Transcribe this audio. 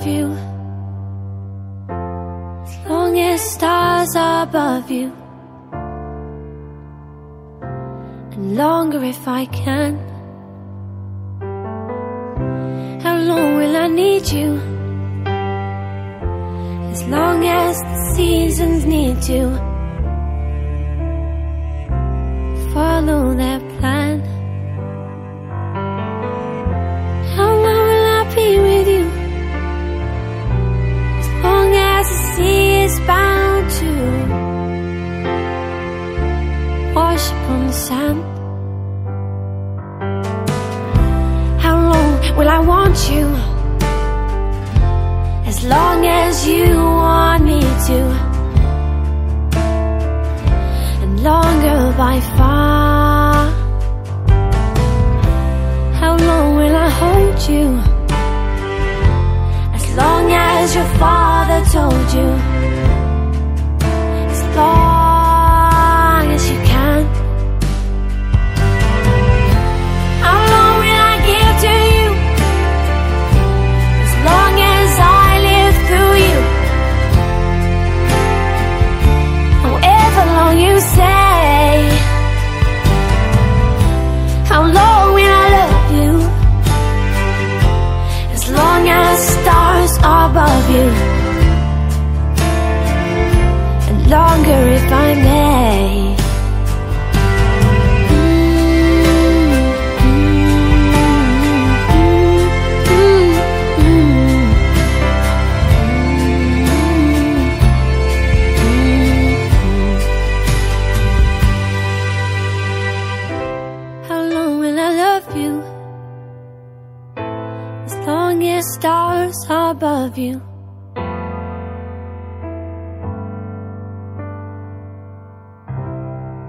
you, as long as stars are above you, and longer if I can. How long will I need you? As long as the seasons need to follow their plan. How long will I be with you? As long as the sea is bound to wash upon the sand. How long will I want you? As long as you want me to, and longer by far. How long will I hold you? As long as your father told you, as long as you can. How long will I give to you? As long as I live through you. However long you say. How long will I love you? As long as stars are above you, and longer if I may. How long will I love you? As long as stars are above you,